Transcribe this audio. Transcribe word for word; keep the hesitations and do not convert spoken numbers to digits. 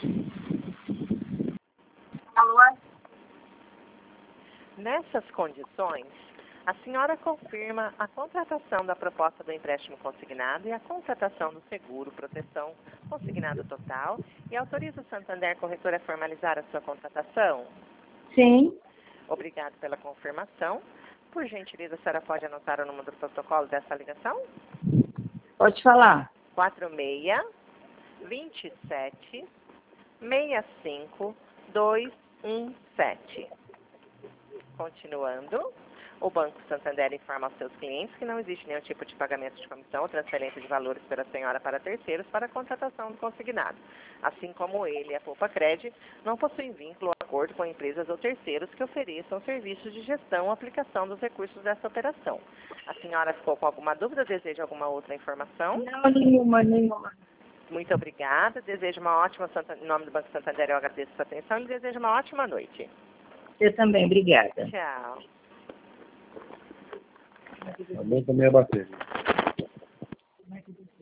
Alô? Nessas condições, a senhora confirma a contratação da proposta do empréstimo consignado e a contratação do seguro proteção consignado total e autoriza o Santander Corretora a formalizar a sua contratação? Sim. Obrigado pela confirmação. Por gentileza, a senhora pode anotar o número do protocolo dessa ligação? Pode falar. quatro seis, dois sete, seis cinco, dois um sete. Continuando, o Banco Santander informa aos seus clientes que não existe nenhum tipo de pagamento de comissão ou transferência de valores pela senhora para terceiros para a contratação do consignado. Assim como ele e a Poupa Cred não possuem vínculo ou acordo com empresas ou terceiros que ofereçam serviços de gestão ou aplicação dos recursos dessa operação. A senhora ficou com alguma dúvida? Deseja alguma outra informação? Não, nenhuma, nenhuma. Muito obrigada. Desejo uma ótima... Em nome do Banco Santander, eu agradeço a sua atenção e desejo uma ótima noite. Eu também, obrigada. Tchau. Aumenta a minha bateria.